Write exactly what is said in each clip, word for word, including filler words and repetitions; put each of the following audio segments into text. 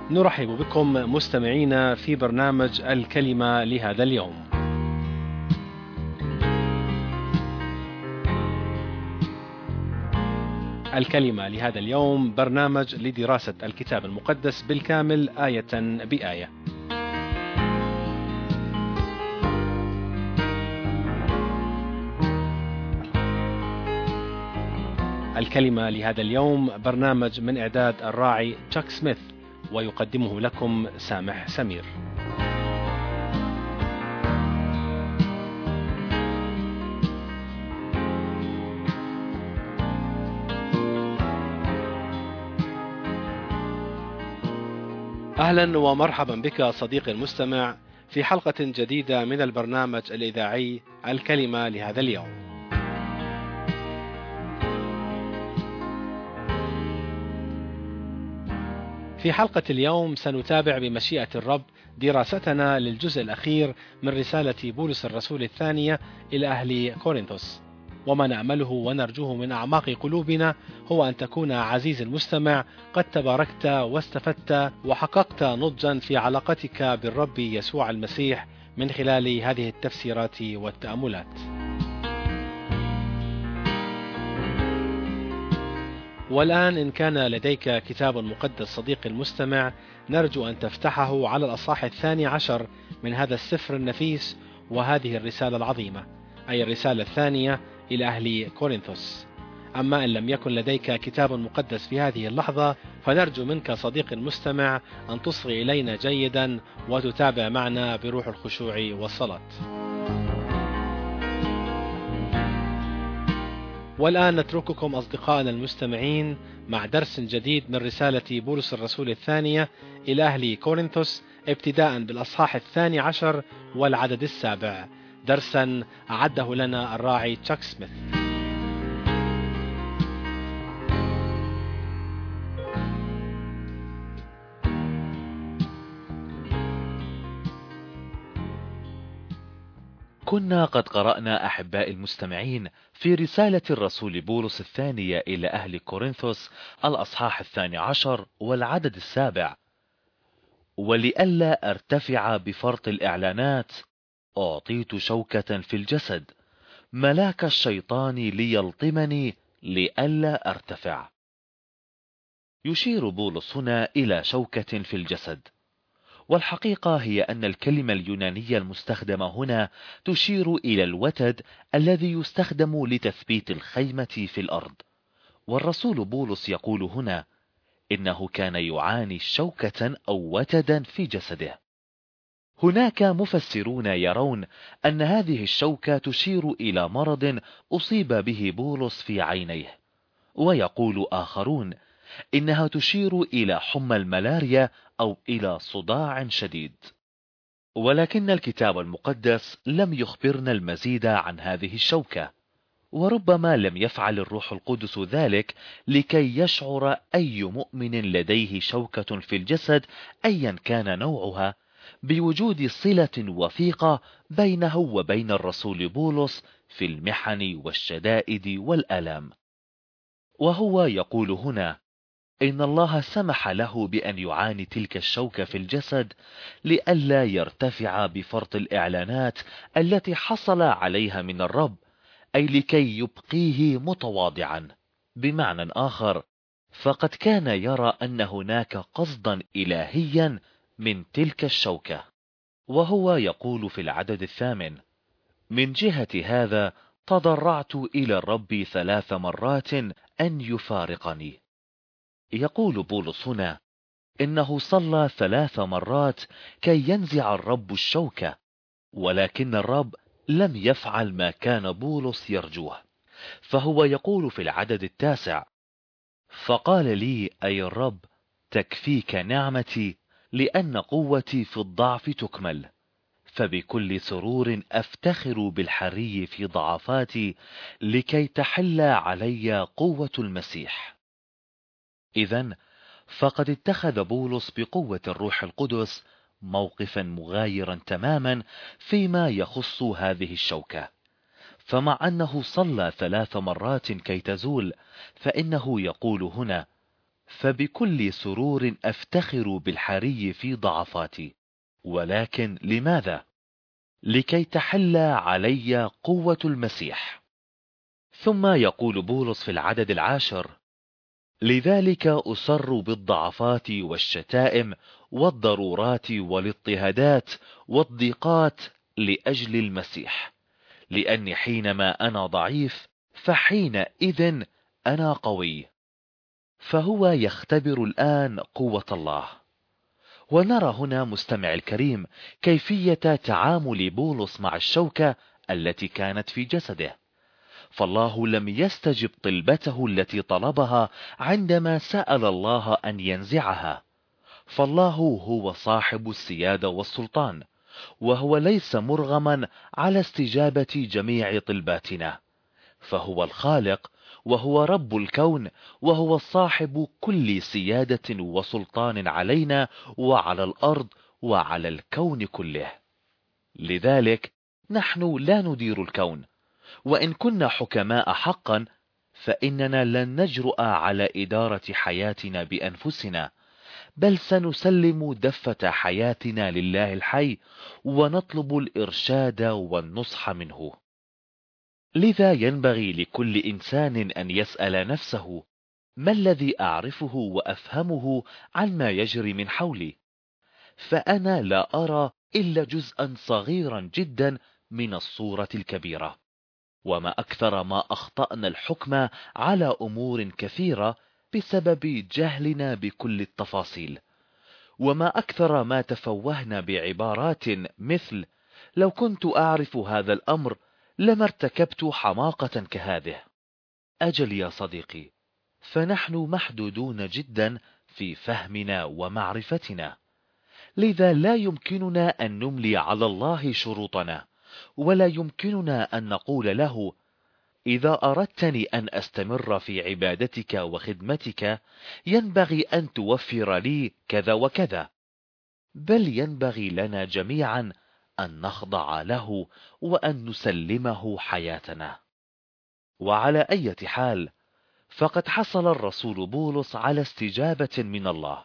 نرحب بكم مستمعينا في برنامج الكلمة لهذا اليوم. الكلمة لهذا اليوم برنامج لدراسة الكتاب المقدس بالكامل آية بآية. الكلمة لهذا اليوم برنامج من إعداد الراعي تشاك سميث، ويقدمه لكم سامح سمير. أهلا ومرحبا بك صديقي المستمع في حلقة جديدة من البرنامج الإذاعي الكلمة لهذا اليوم. في حلقة اليوم سنتابع بمشيئة الرب دراستنا للجزء الأخير من رسالة بولس الرسول الثانية إلى أهل كورنثوس، وما نأمله ونرجوه من أعماق قلوبنا هو أن تكون عزيزي المستمع قد تباركت واستفدت وحققت نضجا في علاقتك بالرب يسوع المسيح من خلال هذه التفسيرات والتأملات. والآن إن كان لديك كتاب مقدس صديقي المستمع، نرجو أن تفتحه على الأصحاح الثاني عشر من هذا السفر النفيس وهذه الرسالة العظيمة، أي الرسالة الثانية إلى أهل كورنثوس. أما إن لم يكن لديك كتاب مقدس في هذه اللحظة، فنرجو منك صديقي المستمع أن تصغي إلينا جيدا وتتابع معنا بروح الخشوع والصلاة. والآن نترككم أصدقائنا المستمعين مع درس جديد من رسالة بولس الرسول الثانية إلى أهل كورنثوس، ابتداء بالأصحاح الثاني عشر والعدد السابع، درسا أعده لنا الراعي تشاك سميث. كنا قد قرأنا أحباء المستمعين في رسالة الرسول بولس الثانية إلى أهل كورنثوس الأصحاح الثاني عشر والعدد السابع: ولئلا أرتفع بفرط الإعلانات أعطيت شوكة في الجسد، ملاك الشيطان ليلطمني لئلا أرتفع. يشير بولس هنا إلى شوكة في الجسد، والحقيقة هي أن الكلمة اليونانية المستخدمة هنا تشير إلى الوتد الذي يستخدم لتثبيت الخيمة في الأرض. والرسول بولس يقول هنا إنه كان يعاني شوكة أو وتدا في جسده. هناك مفسرون يرون أن هذه الشوكة تشير إلى مرض أصيب به بولس في عينيه، ويقول آخرون إنها تشير إلى حمى الملاريا أو إلى صداع شديد. ولكن الكتاب المقدس لم يخبرنا المزيد عن هذه الشوكة، وربما لم يفعل الروح القدس ذلك لكي يشعر أي مؤمن لديه شوكة في الجسد أيا كان نوعها بوجود صلة وثيقة بينه وبين الرسول بولس في المحن والشدائد والآلام. وهو يقول هنا إن الله سمح له بأن يعاني تلك الشوكة في الجسد لئلا يرتفع بفرط الإعلانات التي حصل عليها من الرب، أي لكي يبقيه متواضعا. بمعنى آخر، فقد كان يرى أن هناك قصدا إلهيا من تلك الشوكة. وهو يقول في العدد الثامن: من جهة هذا تضرعت إلى الرب ثلاث مرات أن يفارقني. يقول بولس هنا إنه صلى ثلاث مرات كي ينزع الرب الشوكة، ولكن الرب لم يفعل ما كان بولس يرجوه. فهو يقول في العدد التاسع: فقال لي أي الرب تكفيك نعمتي، لأن قوتي في الضعف تكمل، فبكل سرور أفتخر بالحري في ضعفاتي لكي تحل علي قوة المسيح. إذن فقد اتخذ بولس بقوة الروح القدس موقفا مغايرا تماما فيما يخص هذه الشوكة. فمع أنه صلى ثلاث مرات كي تزول، فإنه يقول هنا: فبكل سرور أفتخر بالحري في ضعفاتي. ولكن لماذا؟ لكي تحل علي قوة المسيح. ثم يقول بولس في العدد العاشر: لذلك أسر بالضعفات والشتائم والضرورات والاضطهادات والضيقات لأجل المسيح، لأني حينما أنا ضعيف فحينئذ أنا قوي. فهو يختبر الآن قوة الله. ونرى هنا مستمع الكريم كيفية تعامل بولس مع الشوكة التي كانت في جسده. فالله لم يستجب طلبته التي طلبها عندما سأل الله أن ينزعها. فالله هو صاحب السيادة والسلطان، وهو ليس مرغما على استجابة جميع طلباتنا. فهو الخالق، وهو رب الكون، وهو صاحب كل سيادة وسلطان علينا وعلى الأرض وعلى الكون كله. لذلك نحن لا ندير الكون، وإن كنا حكماء حقا فإننا لن نجرؤ على إدارة حياتنا بأنفسنا، بل سنسلم دفة حياتنا لله الحي ونطلب الإرشاد والنصح منه. لذا ينبغي لكل إنسان أن يسأل نفسه: ما الذي أعرفه وأفهمه عن ما يجري من حولي؟ فأنا لا أرى إلا جزءا صغيرا جدا من الصورة الكبيرة. وما أكثر ما أخطأنا الحكم على أمور كثيرة بسبب جهلنا بكل التفاصيل. وما أكثر ما تفوهنا بعبارات مثل: لو كنت أعرف هذا الأمر لما ارتكبت حماقة كهذه. أجل يا صديقي، فنحن محدودون جدا في فهمنا ومعرفتنا، لذا لا يمكننا أن نملي على الله شروطنا، ولا يمكننا أن نقول له: إذا أردتني أن أستمر في عبادتك وخدمتك ينبغي أن توفر لي كذا وكذا. بل ينبغي لنا جميعا أن نخضع له وأن نسلمه حياتنا. وعلى أي حال، فقد حصل الرسول بولس على استجابة من الله،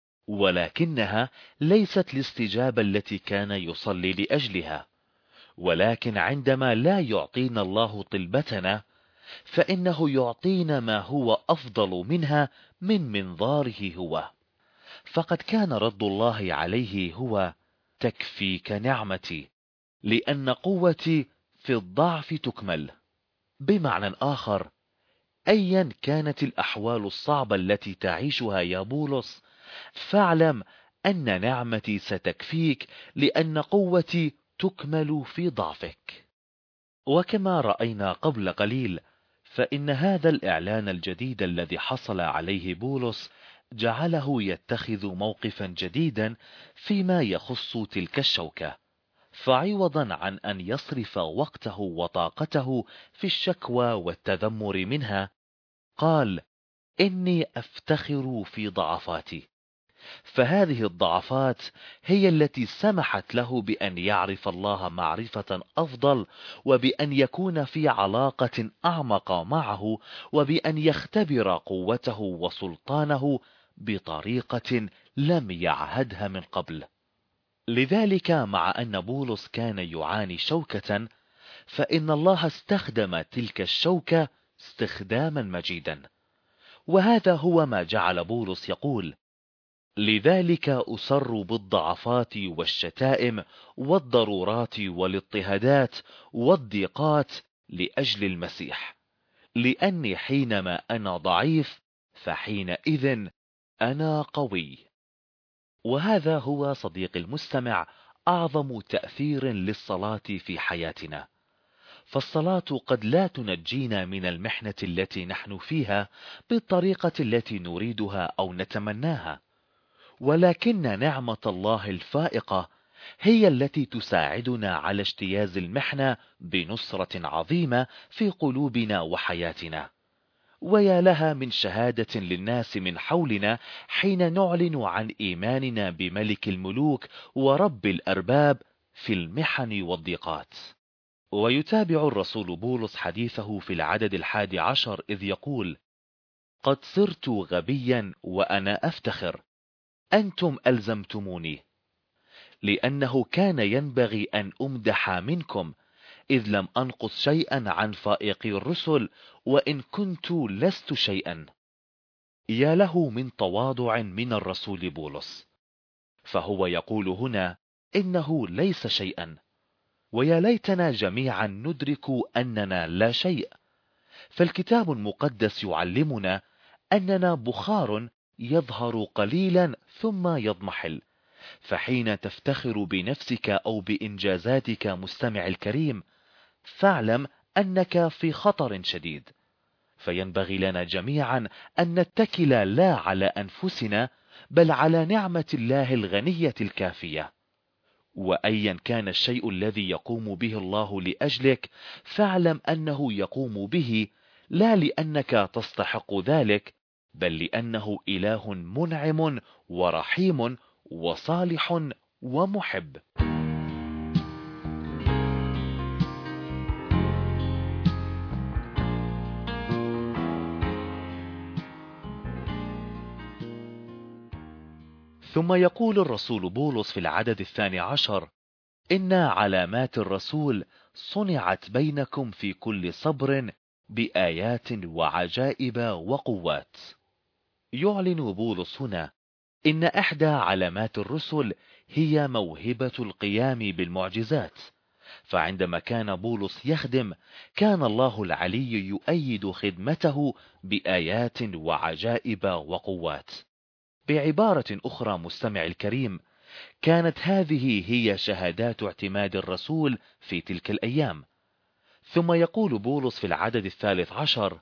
ولكنها ليست الاستجابة التي كان يصلي لأجلها. ولكن عندما لا يعطينا الله طلبتنا فإنه يعطينا ما هو أفضل منها من منظاره هو. فقد كان رد الله عليه هو: تكفيك نعمتي، لأن قوتي في الضعف تكمل. بمعنى آخر، أيا كانت الأحوال الصعبة التي تعيشها يا بولس، فاعلم أن نعمتي ستكفيك، لأن قوتي تكمل في ضعفك. وكما رأينا قبل قليل، فإن هذا الإعلان الجديد الذي حصل عليه بولس جعله يتخذ موقفا جديدا فيما يخص تلك الشوكة. فعوضا عن أن يصرف وقته وطاقته في الشكوى والتذمر منها، قال: إني أفتخر في ضعفاتي. فهذه الضعفات هي التي سمحت له بأن يعرف الله معرفة أفضل، وبأن يكون في علاقة أعمق معه، وبأن يختبر قوته وسلطانه بطريقة لم يعهدها من قبل. لذلك مع أن بولس كان يعاني شوكة، فإن الله استخدم تلك الشوكة استخداما مجيدا. وهذا هو ما جعل بولس يقول: لذلك أسر بالضعفات والشتائم والضرورات والاضطهادات والضيقات لأجل المسيح، لأني حينما أنا ضعيف فحينئذ أنا قوي. وهذا هو صديق المستمع أعظم تأثير للصلاة في حياتنا. فالصلاة قد لا تنجينا من المحنة التي نحن فيها بالطريقة التي نريدها أو نتمناها، ولكن نعمة الله الفائقة هي التي تساعدنا على اجتياز المحنة بنصرة عظيمة في قلوبنا وحياتنا. ويا لها من شهادة للناس من حولنا حين نعلن عن إيماننا بملك الملوك ورب الأرباب في المحن والضيقات. ويتابع الرسول بولس حديثه في العدد الحادي عشر إذ يقول: قد صرت غبيا وأنا أفتخر، أنتم ألزمتموني، لأنه كان ينبغي أن أمدح منكم، إذ لم أنقص شيئا عن فائقي الرسل، وإن كنت لست شيئا. يا له من تواضع من الرسول بولس، فهو يقول هنا إنه ليس شيئا، ويا ليتنا جميعا ندرك أننا لا شيء. فالكتاب المقدس يعلمنا أننا بخار يظهر قليلا ثم يضمحل، فحين تفتخر بنفسك أو بإنجازاتك مستمع الكريم، فاعلم أنك في خطر شديد. فينبغي لنا جميعا أن نتكل لا على أنفسنا، بل على نعمة الله الغنية الكافية. وأيا كان الشيء الذي يقوم به الله لأجلك، فاعلم أنه يقوم به لا لأنك تستحق ذلك، بل لأنه إله منعم ورحيم وصالح ومحب. ثم يقول الرسول بولس في العدد الثاني عشر: إن علامات الرسول صنعت بينكم في كل صبر بآيات وعجائب وقوات. يعلن بولس هنا إن إحدى علامات الرسل هي موهبة القيام بالمعجزات. فعندما كان بولس يخدم، كان الله العلي يؤيد خدمته بآيات وعجائب وقوات. بعبارة أخرى مستمع الكريم، كانت هذه هي شهادات اعتماد الرسول في تلك الأيام. ثم يقول بولس في العدد الثالث عشر: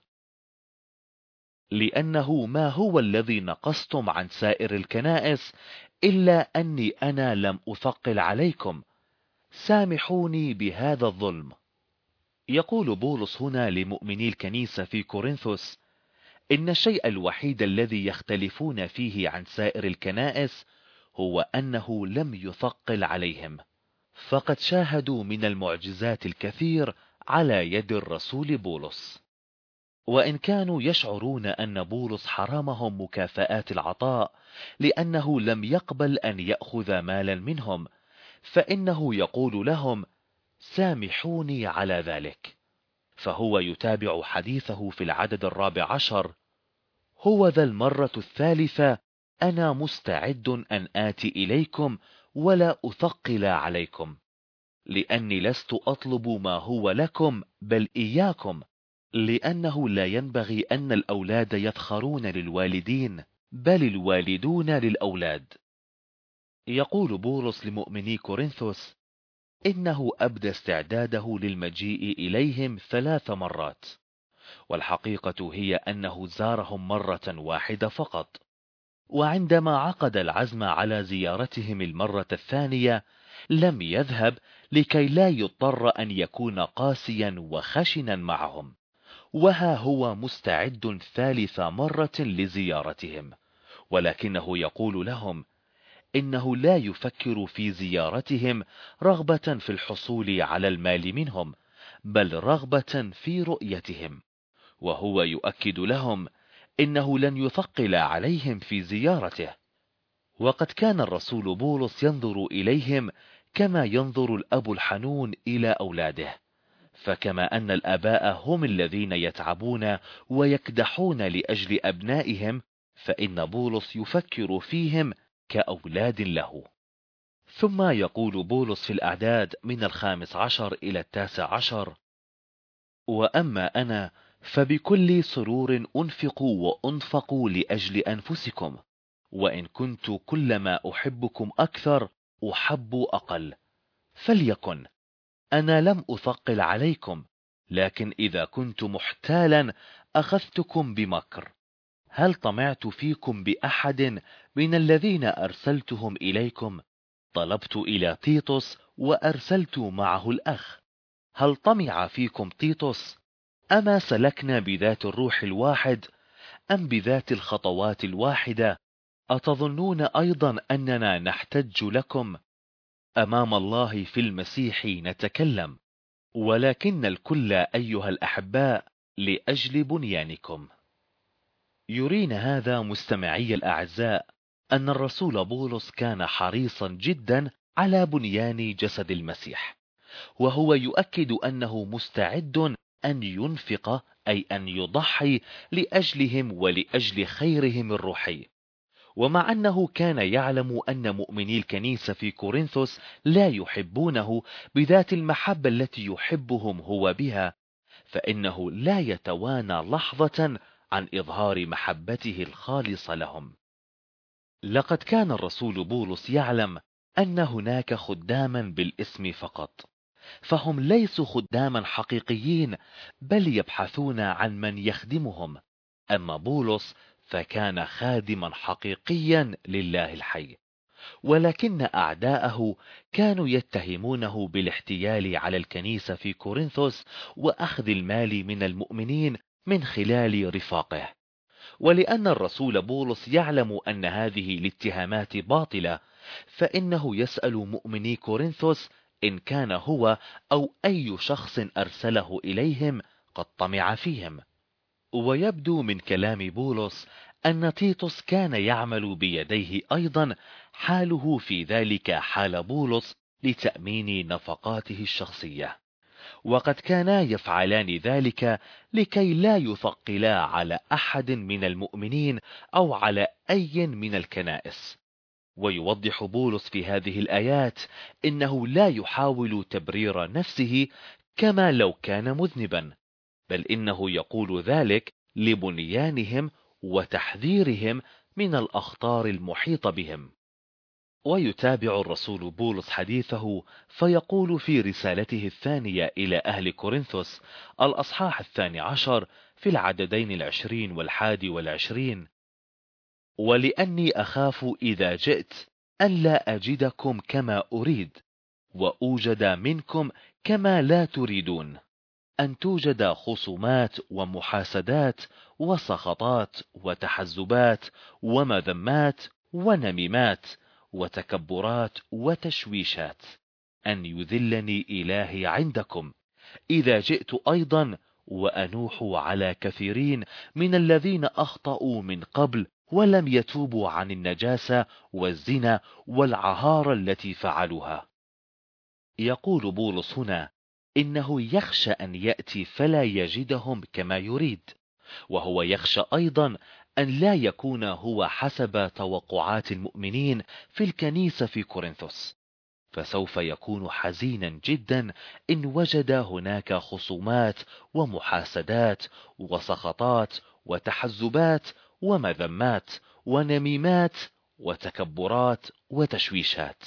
لأنه ما هو الذي نقصتم عن سائر الكنائس إلا أني أنا لم أثقل عليكم، سامحوني بهذا الظلم. يقول بولس هنا لمؤمني الكنيسة في كورنثوس إن الشيء الوحيد الذي يختلفون فيه عن سائر الكنائس هو أنه لم يثقل عليهم، فقد شاهدوا من المعجزات الكثير على يد الرسول بولس. وإن كانوا يشعرون أن بولس حرمهم مكافآت العطاء لأنه لم يقبل أن يأخذ مالا منهم، فإنه يقول لهم: سامحوني على ذلك. فهو يتابع حديثه في العدد الرابع عشر: هو ذا المرة الثالثة أنا مستعد أن آتي إليكم ولا أثقل عليكم، لأني لست أطلب ما هو لكم بل إياكم، لأنه لا ينبغي أن الأولاد يفخرون للوالدين، بل الوالدون للأولاد. يقول بولس لمؤمني كورنثوس إنه أبدى استعداده للمجيء إليهم ثلاث مرات، والحقيقة هي أنه زارهم مرة واحدة فقط. وعندما عقد العزم على زيارتهم المرة الثانية لم يذهب لكي لا يضطر أن يكون قاسيا وخشنا معهم، وها هو مستعد ثالث مرة لزيارتهم، ولكنه يقول لهم إنه لا يفكر في زيارتهم رغبة في الحصول على المال منهم، بل رغبة في رؤيتهم. وهو يؤكد لهم إنه لن يثقل عليهم في زيارته. وقد كان الرسول بولس ينظر إليهم كما ينظر الأب الحنون إلى أولاده، فكما أن الآباء هم الذين يتعبون ويكدحون لأجل أبنائهم، فإن بولس يفكر فيهم كأولاد له. ثم يقول بولس في الأعداد من الخامس عشر إلى التاسع عشر: وأما أنا فبكل سرور أنفق وأنفق لأجل أنفسكم، وإن كنت كلما أحبكم أكثر أحب أقل. فليكن أنا لم أثقل عليكم، لكن إذا كنت محتالا أخذتكم بمكر. هل طمعت فيكم بأحد من الذين أرسلتهم إليكم؟ طلبت إلى تيتوس وأرسلت معه الأخ. هل طمع فيكم تيتوس؟ أما سلكنا بذات الروح الواحد أم بذات الخطوات الواحدة؟ أتظنون أيضا أننا نحتج لكم؟ أمام الله في المسيح نتكلم، ولكن الكل أيها الأحباء لأجل بنيانكم. يرينا هذا مستمعي الأعزاء أن الرسول بولس كان حريصا جدا على بنيان جسد المسيح، وهو يؤكد أنه مستعد أن ينفق، أي أن يضحي لأجلهم ولأجل خيرهم الروحي. ومع أنه كان يعلم أن مؤمني الكنيسة في كورنثوس لا يحبونه بذات المحبة التي يحبهم هو بها، فإنه لا يتوانى لحظة عن إظهار محبته الخالصة لهم. لقد كان الرسول بولس يعلم أن هناك خداما بالاسم فقط، فهم ليسوا خداما حقيقيين، بل يبحثون عن من يخدمهم. أما بولس فكان خادما حقيقيا لله الحي، ولكن أعداءه كانوا يتهمونه بالاحتيال على الكنيسة في كورنثوس وأخذ المال من المؤمنين من خلال رفاقه. ولأن الرسول بولس يعلم أن هذه الاتهامات باطلة، فإنه يسأل مؤمني كورنثوس إن كان هو أو أي شخص أرسله إليهم قد طمع فيهم. ويبدو من كلام بولس أن تيتوس كان يعمل بيديه أيضا، حاله في ذلك حال بولس لتأمين نفقاته الشخصية، وقد كانا يفعلان ذلك لكي لا يثقلا على أحد من المؤمنين أو على أي من الكنائس. ويوضح بولس في هذه الآيات إنه لا يحاول تبرير نفسه كما لو كان مذنبا، بل إنه يقول ذلك لبنيانهم وتحذيرهم من الأخطار المحيطة بهم. ويتابع الرسول بولس حديثه فيقول في رسالته الثانية إلى أهل كورنثوس الأصحاح الثاني عشر في العددين العشرين والحادي والعشرين: ولأني أخاف إذا جئت أن لا أجدكم كما أريد، وأوجد منكم كما لا تريدون، أن توجد خصومات ومحاسدات وسخطات وتحزبات ومذمات ونميمات وتكبرات وتشويشات، أن يذلني إلهي عندكم إذا جئت أيضا، وأنوح على كثيرين من الذين أخطأوا من قبل ولم يتوبوا عن النجاسة والزنا والعهارة التي فعلوها. يقول بولس هنا إنه يخشى أن يأتي فلا يجدهم كما يريد، وهو يخشى أيضا أن لا يكون هو حسب توقعات المؤمنين في الكنيسة في كورنثوس، فسوف يكون حزينا جدا إن وجد هناك خصومات ومحاسدات وسخطات وتحزبات ومذمات ونميمات وتكبرات وتشويشات.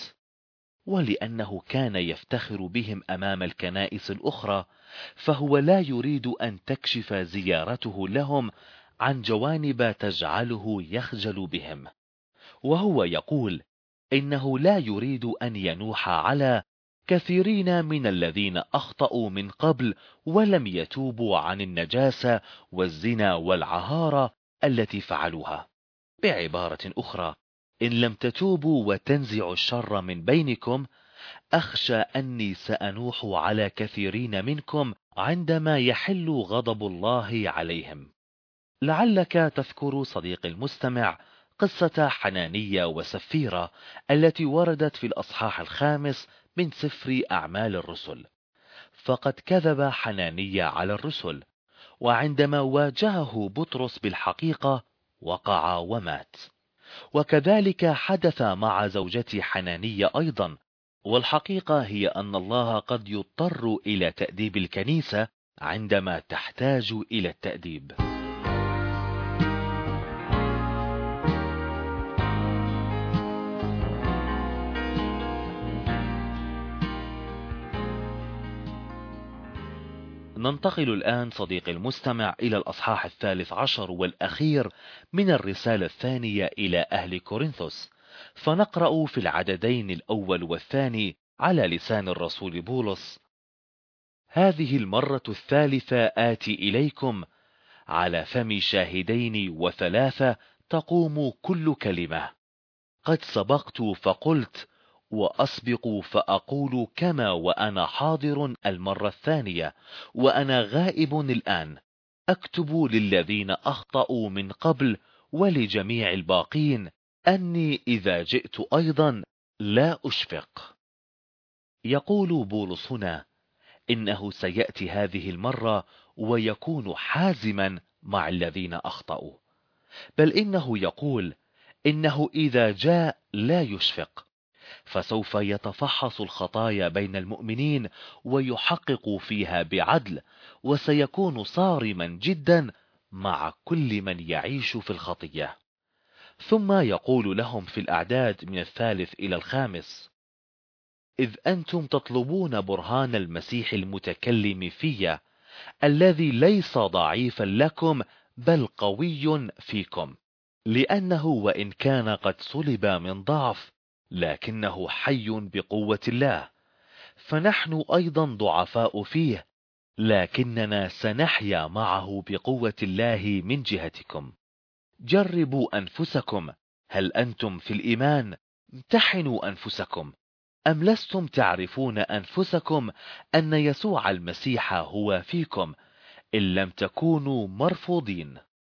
ولأنه كان يفتخر بهم أمام الكنائس الأخرى، فهو لا يريد أن تكشف زيارته لهم عن جوانب تجعله يخجل بهم. وهو يقول إنه لا يريد أن ينوح على كثيرين من الذين أخطأوا من قبل ولم يتوبوا عن النجاسة والزنا والعهارة التي فعلوها. بعبارة أخرى، إن لم تتوبوا وتنزعوا الشر من بينكم، أخشى أني سأنوح على كثيرين منكم عندما يحل غضب الله عليهم. لعلك تذكر صديق المستمع قصة حنانية وسفيرة التي وردت في الأصحاح الخامس من سفر أعمال الرسل. فقد كذب حنانية على الرسل، وعندما واجهه بطرس بالحقيقة وقع ومات. وكذلك حدث مع زوجة حنانية أيضا، والحقيقة هي أن الله قد يضطر إلى تأديب الكنيسة عندما تحتاج إلى التأديب. ننتقل الآن صديقي المستمع إلى الأصحاح الثالث عشر والأخير من الرسالة الثانية إلى أهل كورنثوس، فنقرأ في العددين الأول والثاني على لسان الرسول بولس: هذه المرة الثالثة آتي إليكم، على فم شاهدين وثلاثة تقوم كل كلمة. قد سبقت فقلت، وأسبق فأقول كما وأنا حاضر المرة الثانية وأنا غائب الآن، أكتب للذين أخطأوا من قبل ولجميع الباقين أني إذا جئت أيضا لا أشفق. يقول بولس هنا إنه سيأتي هذه المرة ويكون حازما مع الذين أخطأوا، بل إنه يقول إنه إذا جاء لا يشفق، فسوف يتفحص الخطايا بين المؤمنين ويحقق فيها بعدل، وسيكون صارما جدا مع كل من يعيش في الخطية. ثم يقول لهم في الأعداد من الثالث إلى الخامس: إذ أنتم تطلبون برهان المسيح المتكلم في الذي ليس ضعيفا لكم بل قوي فيكم، لأنه وإن كان قد صلب من ضعف لكنه حي بقوة الله، فنحن أيضا ضعفاء فيه لكننا سنحيا معه بقوة الله من جهتكم. جربوا أنفسكم، هل أنتم في الإيمان؟ امتحنوا أنفسكم، أم لستم تعرفون أنفسكم أن يسوع المسيح هو فيكم إن لم تكونوا مرفوضين؟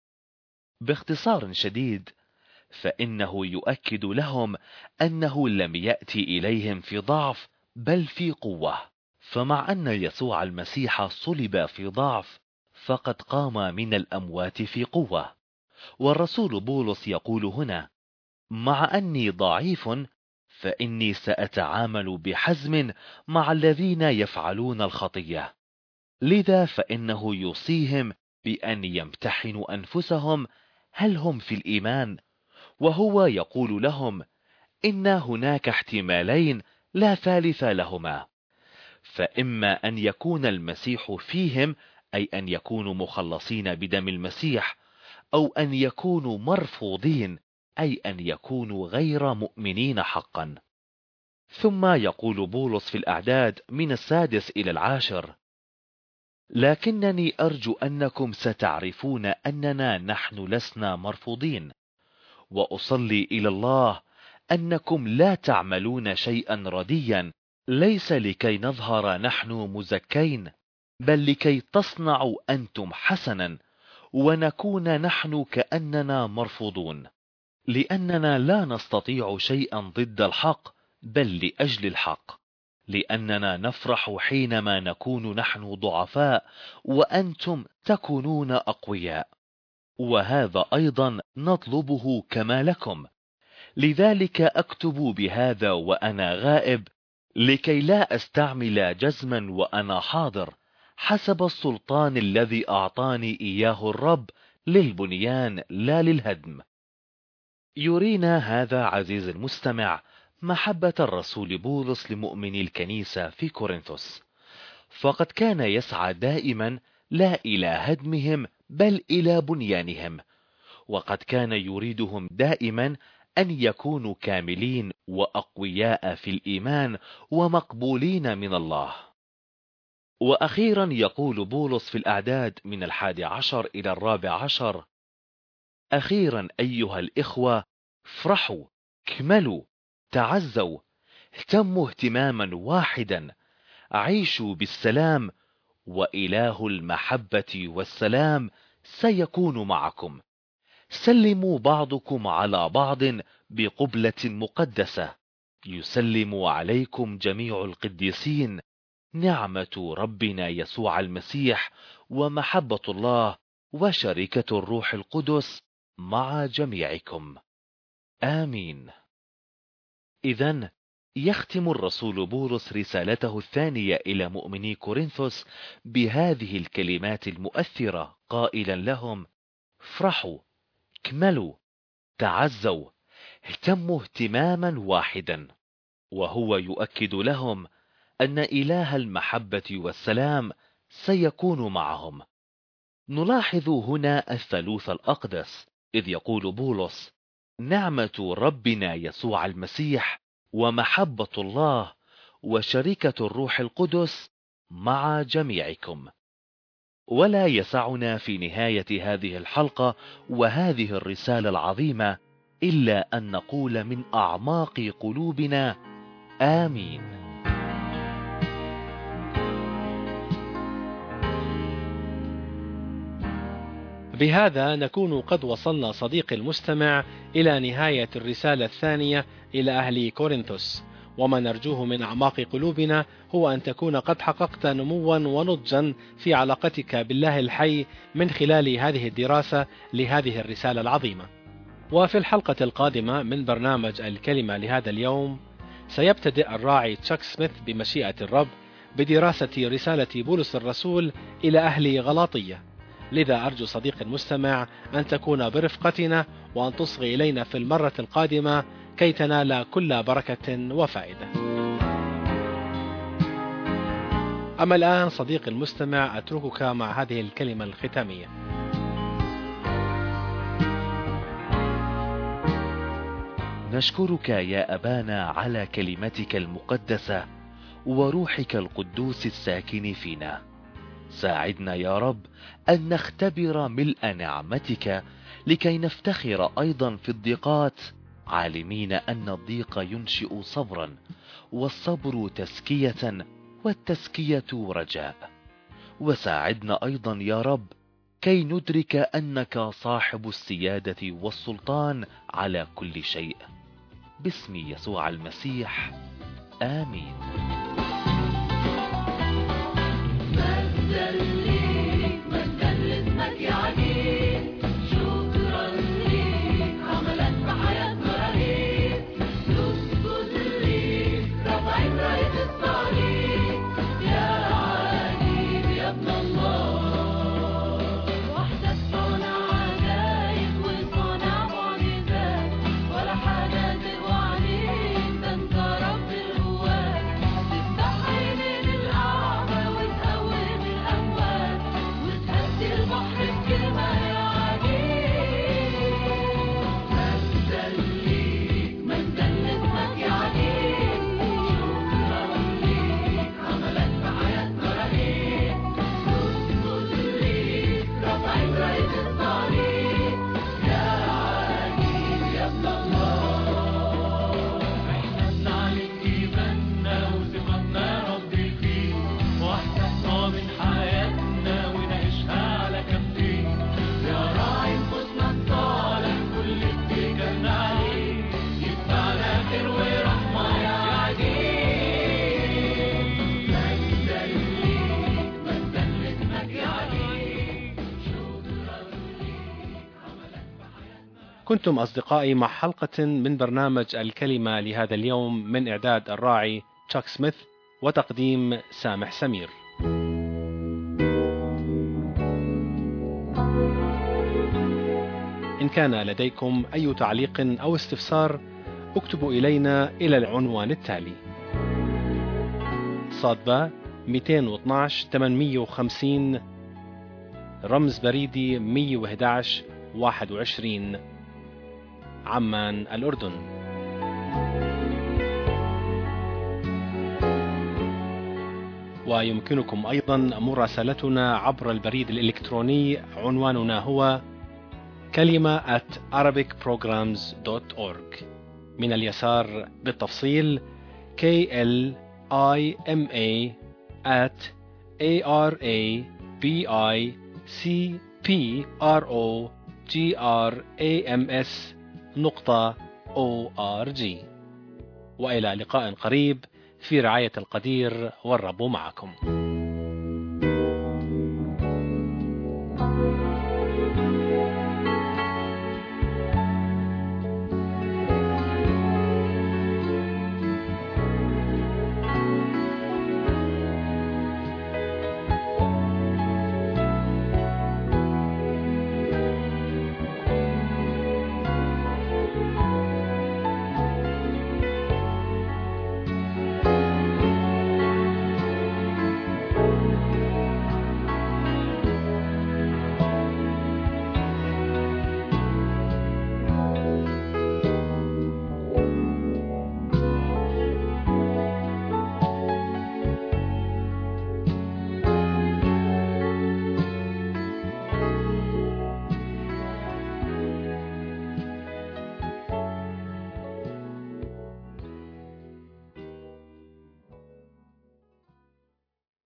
باختصار شديد، فإنه يؤكد لهم أنه لم يأتي إليهم في ضعف بل في قوة، فمع أن يسوع المسيح صلب في ضعف فقد قام من الأموات في قوة. والرسول بولس يقول هنا: مع أني ضعيف فإني سأتعامل بحزم مع الذين يفعلون الخطية. لذا فإنه يوصيهم بأن يمتحنوا أنفسهم هل هم في الإيمان، وهو يقول لهم إن هناك احتمالين لا ثالث لهما، فإما أن يكون المسيح فيهم أي أن يكونوا مخلصين بدم المسيح، أو أن يكونوا مرفوضين أي أن يكونوا غير مؤمنين حقا. ثم يقول بولس في الأعداد من السادس إلى العاشر: لكنني أرجو أنكم ستعرفون أننا نحن لسنا مرفوضين، وأصلي إلى الله أنكم لا تعملون شيئا رديا، ليس لكي نظهر نحن مزكين، بل لكي تصنعوا أنتم حسنا، ونكون نحن كأننا مرفوضون، لأننا لا نستطيع شيئا ضد الحق بل لأجل الحق، لأننا نفرح حينما نكون نحن ضعفاء وأنتم تكونون أقوياء، وهذا أيضا نطلبه كما لكم. لذلك أكتب بهذا وأنا غائب، لكي لا أستعمل جزما وأنا حاضر، حسب السلطان الذي أعطاني إياه الرب للبنيان لا للهدم. يرينا هذا عزيز المستمع محبة الرسول بولس لمؤمني الكنيسة في كورنثوس، فقد كان يسعى دائما لا إلى هدمهم بل إلى بنيانهم، وقد كان يريدهم دائما أن يكونوا كاملين وأقوياء في الإيمان ومقبولين من الله. وأخيرا يقول بولس في الأعداد من الحادي عشر إلى الرابع عشر: أخيرا أيها الإخوة، افرحوا، اكملوا، تعزوا، اهتموا اهتماما واحدا، عيشوا بالسلام، وإله المحبة والسلام سيكون معكم. سلموا بعضكم على بعض بقبلة مقدسة. يسلم عليكم جميع القديسين. نعمة ربنا يسوع المسيح ومحبة الله وشركة الروح القدس مع جميعكم. آمين. إذن يختم الرسول بولس رسالته الثانية إلى مؤمني كورنثوس بهذه الكلمات المؤثرة قائلا لهم: افرحوا، اكملوا، تعزوا، اهتموا اهتماما واحدا. وهو يؤكد لهم أن إله المحبة والسلام سيكون معهم. نلاحظ هنا الثالوث الأقدس، إذ يقول بولس: نعمة ربنا يسوع المسيح ومحبة الله وشركة الروح القدس مع جميعكم. ولا يسعنا في نهاية هذه الحلقة وهذه الرسالة العظيمة إلا أن نقول من أعماق قلوبنا: آمين. بهذا نكون قد وصلنا صديقي المستمع إلى نهاية الرسالة الثانية إلى أهل كورنثوس، وما نرجوه من أعماق قلوبنا هو أن تكون قد حققت نموا ونضجا في علاقتك بالله الحي من خلال هذه الدراسة لهذه الرسالة العظيمة. وفي الحلقة القادمة من برنامج الكلمة لهذا اليوم سيبتدئ الراعي تشاك سميث بمشيئة الرب بدراسة رسالة بولس الرسول إلى أهل غلاطية. لذا أرجو صديق المستمع أن تكون برفقتنا وأن تصغي إلينا في المرة القادمة كي تنال كل بركة وفائدة. أما الآن صديق المستمع أتركك مع هذه الكلمة الختامية. نشكرك يا أبانا على كلمتك المقدسة وروحك القدوس الساكن فينا. ساعدنا يا رب أن نختبر ملء نعمتك لكي نفتخر أيضا في الضيقات، عالمين أن الضيق ينشئ صبرا، والصبر تزكية، والتزكية رجاء. وساعدنا أيضا يا رب كي ندرك أنك صاحب السيادة والسلطان على كل شيء. باسم يسوع المسيح، آمين. كنتم أصدقائي مع حلقة من برنامج الكلمة لهذا اليوم من إعداد الراعي تشاك سميث وتقديم سامح سمير. إن كان لديكم أي تعليق أو استفسار اكتبوا إلينا إلى العنوان التالي: صادبة مئتين واثناشر ثمانمئة وخمسين، رمز بريدي مئة وأحد عشر واحد وعشرين، عمان الأردن. ويمكنكم أيضا مراسلتنا عبر البريد الإلكتروني، عنواننا هو كلمة at arabic programs dot org. من اليسار بالتفصيل K L I M A at A R A B I C P R O G R A M S نقطة أو آر جي. وإلى لقاء قريب في رعاية القدير، والرب معكم.